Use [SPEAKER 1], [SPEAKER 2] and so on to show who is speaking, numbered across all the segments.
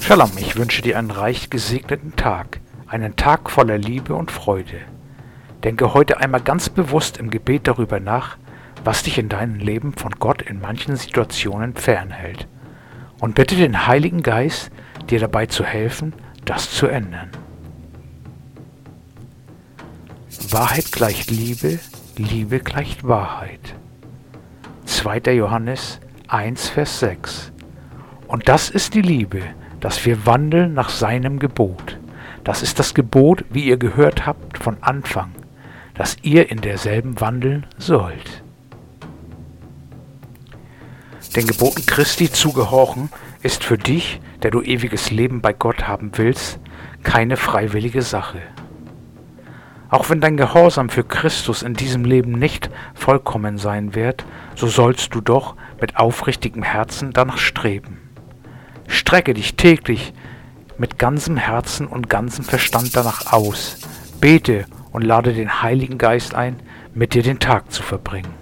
[SPEAKER 1] Shalom, ich wünsche dir einen reich gesegneten Tag, einen Tag voller Liebe und Freude. Denke heute einmal ganz bewusst im Gebet darüber nach, was dich in deinem Leben von Gott in manchen Situationen fernhält. Und bitte den Heiligen Geist, dir dabei zu helfen, das zu ändern. Wahrheit gleicht Liebe, Liebe gleicht Wahrheit. 2. Johannes 1, Vers 6. Und das ist die Liebe, dass wir wandeln nach seinem Gebot. Das ist das Gebot, wie ihr gehört habt von Anfang, dass ihr in derselben wandeln sollt. Den Geboten Christi zu gehorchen, ist für dich, der du ewiges Leben bei Gott haben willst, keine freiwillige Sache. Auch wenn dein Gehorsam für Christus in diesem Leben nicht vollkommen sein wird, so sollst du doch mit aufrichtigem Herzen danach streben. Strecke dich täglich mit ganzem Herzen und ganzem Verstand danach aus. Bete und lade den Heiligen Geist ein, mit dir den Tag zu verbringen.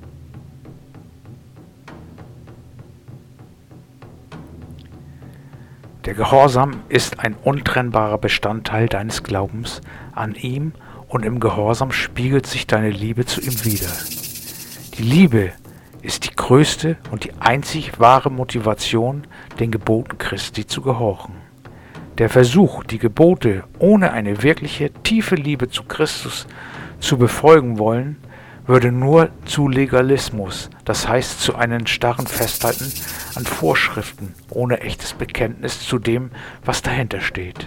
[SPEAKER 1] Der Gehorsam ist ein untrennbarer Bestandteil deines Glaubens an ihm und im Gehorsam spiegelt sich deine Liebe zu ihm wider. Die Liebe ist die größte und die einzig wahre Motivation, den Geboten Christi zu gehorchen. Der Versuch, die Gebote ohne eine wirkliche, tiefe Liebe zu Christus zu befolgen wollen, würde nur zu Legalismus, das heißt zu einem starren Festhalten an Vorschriften, ohne echtes Bekenntnis zu dem, was dahinter steht.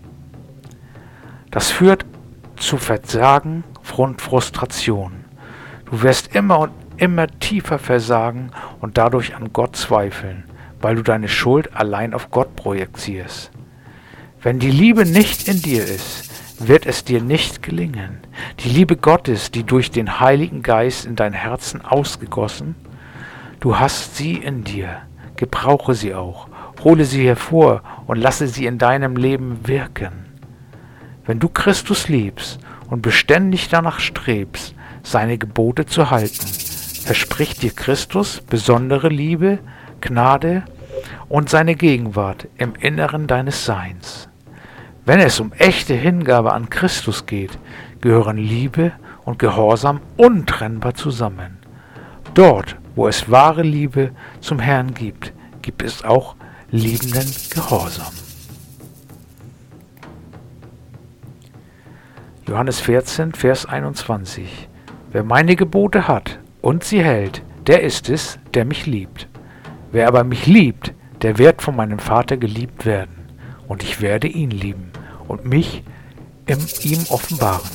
[SPEAKER 1] Das führt zu Versagen und Frustration. Du wirst immer tiefer versagen und dadurch an Gott zweifeln, weil du deine Schuld allein auf Gott projizierst. Wenn die Liebe nicht in dir ist, wird es dir nicht gelingen. Die Liebe Gottes, die durch den Heiligen Geist in dein Herzen ausgegossen, du hast sie in dir. Gebrauche sie auch, hole sie hervor und lasse sie in deinem Leben wirken. Wenn du Christus liebst und beständig danach strebst, seine Gebote zu halten, verspricht dir Christus besondere Liebe, Gnade und seine Gegenwart im Inneren deines Seins. Wenn es um echte Hingabe an Christus geht, gehören Liebe und Gehorsam untrennbar zusammen. Dort, wo es wahre Liebe zum Herrn gibt, gibt es auch liebenden Gehorsam. Johannes 14, Vers 21. Wer meine Gebote hat und sie hält, der ist es, der mich liebt. Wer aber mich liebt, der wird von meinem Vater geliebt werden, und ich werde ihn lieben und mich ihm offenbaren.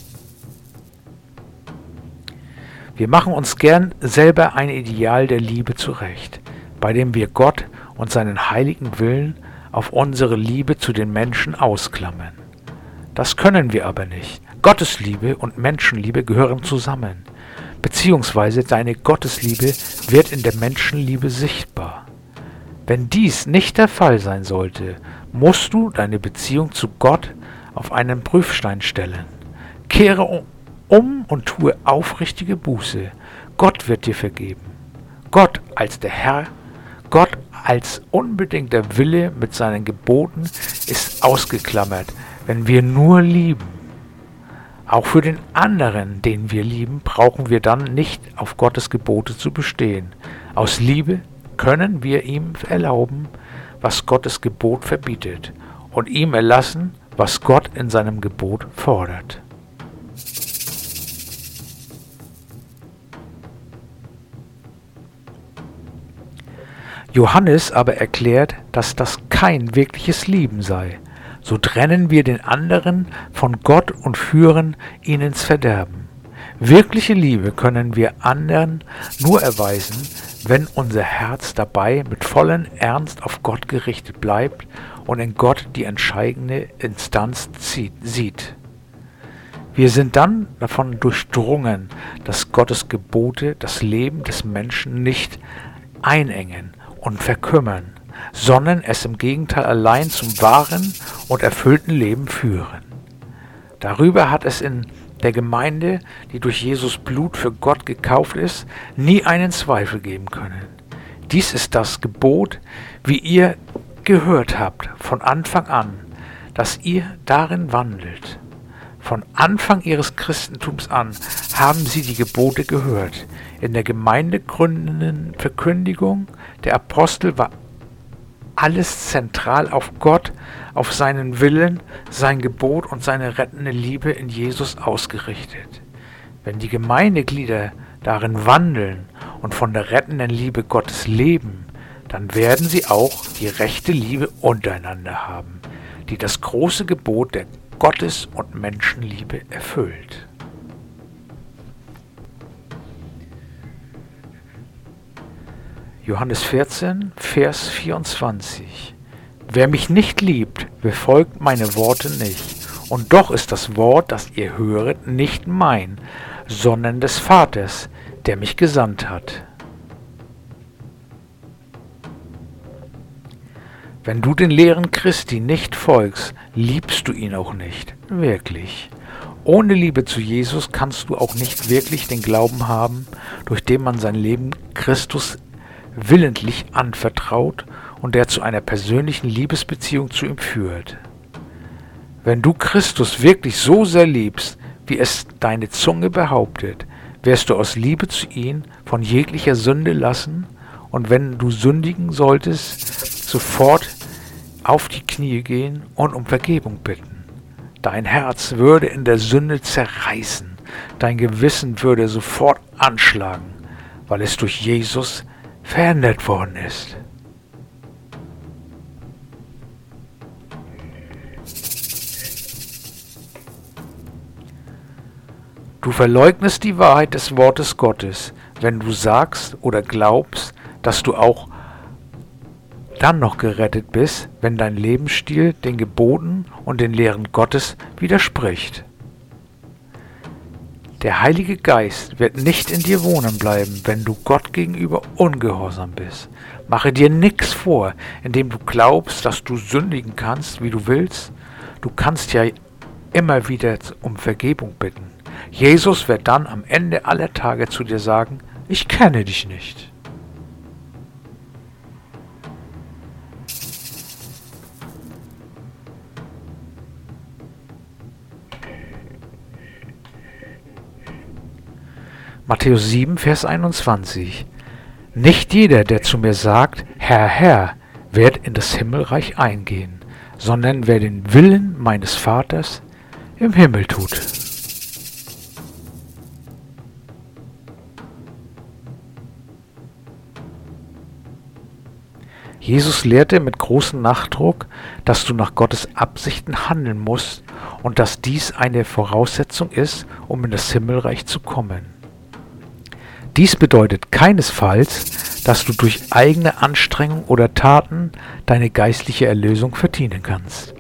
[SPEAKER 1] Wir machen uns gern selber ein Ideal der Liebe zurecht, bei dem wir Gott und seinen heiligen Willen auf unsere Liebe zu den Menschen ausklammern. Das können wir aber nicht. Gottes Liebe und Menschenliebe gehören zusammen, beziehungsweise deine Gottesliebe wird in der Menschenliebe sichtbar. Wenn dies nicht der Fall sein sollte, musst du deine Beziehung zu Gott auf einen Prüfstein stellen. Kehre um und tue aufrichtige Buße. Gott wird dir vergeben. Gott als der Herr, Gott als unbedingter Wille mit seinen Geboten ist ausgeklammert, wenn wir nur lieben. Auch für den anderen, den wir lieben, brauchen wir dann nicht auf Gottes Gebote zu bestehen. Aus Liebe können wir ihm erlauben, was Gottes Gebot verbietet, und ihm erlassen, was Gott in seinem Gebot fordert. Johannes aber erklärt, dass das kein wirkliches Lieben sei. So trennen wir den anderen von Gott und führen ihn ins Verderben. Wirkliche Liebe können wir anderen nur erweisen, wenn unser Herz dabei mit vollem Ernst auf Gott gerichtet bleibt und in Gott die entscheidende Instanz sieht. Wir sind dann davon durchdrungen, dass Gottes Gebote das Leben des Menschen nicht einengen und verkümmern, sondern es im Gegenteil allein zum wahren und erfüllten Leben führen. Darüber hat es in der Gemeinde, die durch Jesus Blut für Gott gekauft ist, nie einen Zweifel geben können. Dies ist das Gebot, wie ihr gehört habt von Anfang an, dass ihr darin wandelt. Von Anfang ihres Christentums an haben sie die Gebote gehört. In der gemeindegründenden Verkündigung der Apostel war alles zentral auf Gott, auf seinen Willen, sein Gebot und seine rettende Liebe in Jesus ausgerichtet. Wenn die Gemeindeglieder darin wandeln und von der rettenden Liebe Gottes leben, dann werden sie auch die rechte Liebe untereinander haben, die das große Gebot der Gottes- und Menschenliebe erfüllt. Johannes 14, Vers 24. Wer mich nicht liebt, befolgt meine Worte nicht. Und doch ist das Wort, das ihr höret, nicht mein, sondern des Vaters, der mich gesandt hat. Wenn du den Lehren Christi nicht folgst, liebst du ihn auch nicht, wirklich. Ohne Liebe zu Jesus kannst du auch nicht wirklich den Glauben haben, durch den man sein Leben Christus willentlich anvertraut und der zu einer persönlichen Liebesbeziehung zu ihm führt. Wenn du Christus wirklich so sehr liebst, wie es deine Zunge behauptet, wirst du aus Liebe zu ihm von jeglicher Sünde lassen und wenn du sündigen solltest, sofort auf die Knie gehen und um Vergebung bitten. Dein Herz würde in der Sünde zerreißen, dein Gewissen würde sofort anschlagen, weil es durch Jesus verändert worden ist. Du verleugnest die Wahrheit des Wortes Gottes, wenn du sagst oder glaubst, dass du auch dann noch gerettet bist, wenn dein Lebensstil den Geboten und den Lehren Gottes widerspricht. Der Heilige Geist wird nicht in dir wohnen bleiben, wenn du Gott gegenüber ungehorsam bist. Mache dir nichts vor, indem du glaubst, dass du sündigen kannst, wie du willst. Du kannst ja immer wieder um Vergebung bitten. Jesus wird dann am Ende aller Tage zu dir sagen, ich kenne dich nicht. Matthäus 7, Vers 21. Nicht jeder, der zu mir sagt, Herr, Herr, wird in das Himmelreich eingehen, sondern wer den Willen meines Vaters im Himmel tut. Jesus lehrte mit großem Nachdruck, dass du nach Gottes Absichten handeln musst und dass dies eine Voraussetzung ist, um in das Himmelreich zu kommen. Dies bedeutet keinesfalls, dass du durch eigene Anstrengung oder Taten deine geistliche Erlösung verdienen kannst.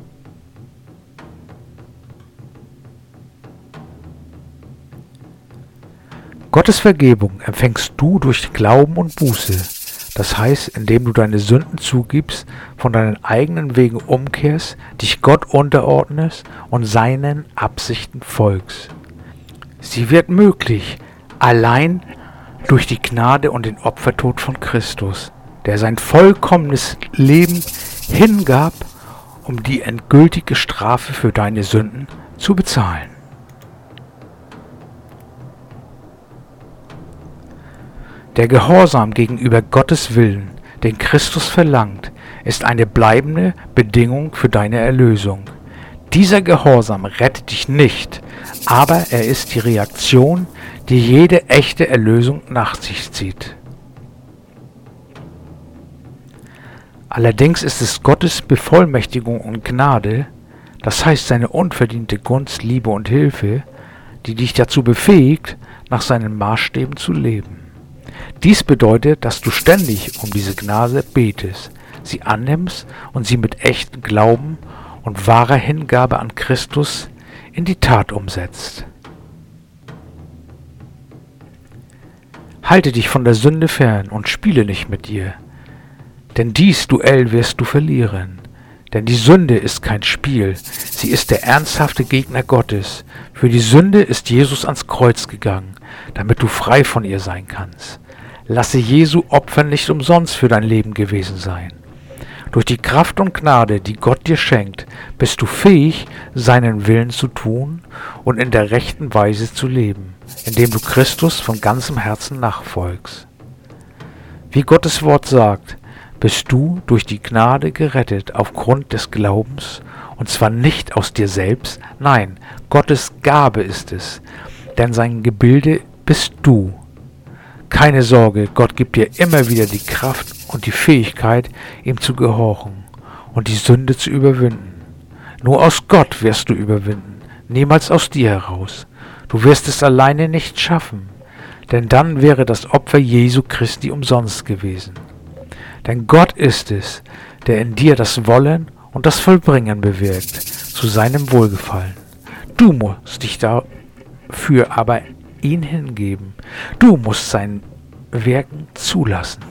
[SPEAKER 1] Gottes Vergebung empfängst du durch Glauben und Buße, das heißt, indem du deine Sünden zugibst, von deinen eigenen Wegen umkehrst, dich Gott unterordnest und seinen Absichten folgst. Sie wird möglich, allein durch die Gnade und den Opfertod von Christus, der sein vollkommenes Leben hingab, um die endgültige Strafe für deine Sünden zu bezahlen. Der Gehorsam gegenüber Gottes Willen, den Christus verlangt, ist eine bleibende Bedingung für deine Erlösung. Dieser Gehorsam rettet dich nicht, aber er ist die Reaktion, die jede echte Erlösung nach sich zieht. Allerdings ist es Gottes Bevollmächtigung und Gnade, das heißt seine unverdiente Gunst, Liebe und Hilfe, die dich dazu befähigt, nach seinen Maßstäben zu leben. Dies bedeutet, dass du ständig um diese Gnade betest, sie annimmst und sie mit echtem Glauben und wahrer Hingabe an Christus in die Tat umsetzt. Halte dich von der Sünde fern und spiele nicht mit ihr, denn dies Duell wirst du verlieren. Denn die Sünde ist kein Spiel, sie ist der ernsthafte Gegner Gottes. Für die Sünde ist Jesus ans Kreuz gegangen, damit du frei von ihr sein kannst. Lasse Jesu Opfer nicht umsonst für dein Leben gewesen sein. Durch die Kraft und Gnade, die Gott dir schenkt, bist du fähig, seinen Willen zu tun und in der rechten Weise zu leben, indem du Christus von ganzem Herzen nachfolgst. Wie Gottes Wort sagt, bist du durch die Gnade gerettet aufgrund des Glaubens, und zwar nicht aus dir selbst, nein, Gottes Gabe ist es, denn sein Gebilde bist du. Keine Sorge, Gott gibt dir immer wieder die Kraft und die Fähigkeit, ihm zu gehorchen und die Sünde zu überwinden. Nur aus Gott wirst du überwinden, niemals aus dir heraus. Du wirst es alleine nicht schaffen, denn dann wäre das Opfer Jesu Christi umsonst gewesen. Denn Gott ist es, der in dir das Wollen und das Vollbringen bewirkt, zu seinem Wohlgefallen. Du musst dich dafür aber ihn hingeben. Du musst sein Wirken zulassen.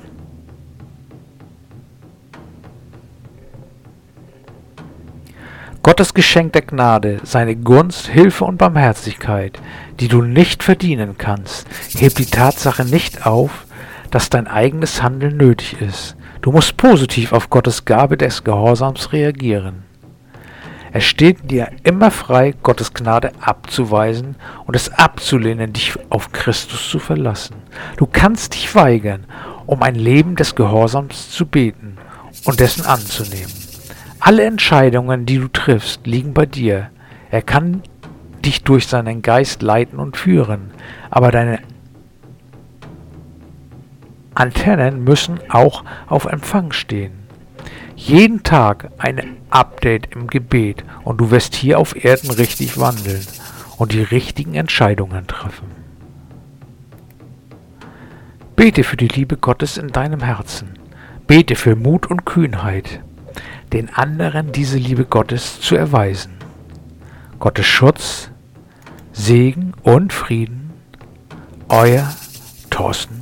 [SPEAKER 1] Gottes Geschenk der Gnade, seine Gunst, Hilfe und Barmherzigkeit, die du nicht verdienen kannst, hebt die Tatsache nicht auf, dass dein eigenes Handeln nötig ist. Du musst positiv auf Gottes Gabe des Gehorsams reagieren. Es steht dir immer frei, Gottes Gnade abzuweisen und es abzulehnen, dich auf Christus zu verlassen. Du kannst dich weigern, um ein Leben des Gehorsams zu beten und dessen anzunehmen. Alle Entscheidungen, die du triffst, liegen bei dir. Er kann dich durch seinen Geist leiten und führen, aber deine Antennen müssen auch auf Empfang stehen. Jeden Tag ein Update im Gebet und du wirst hier auf Erden richtig wandeln und die richtigen Entscheidungen treffen. Bete für die Liebe Gottes in deinem Herzen. Bete für Mut und Kühnheit, den anderen diese Liebe Gottes zu erweisen. Gottes Schutz, Segen und Frieden. Euer Thorsten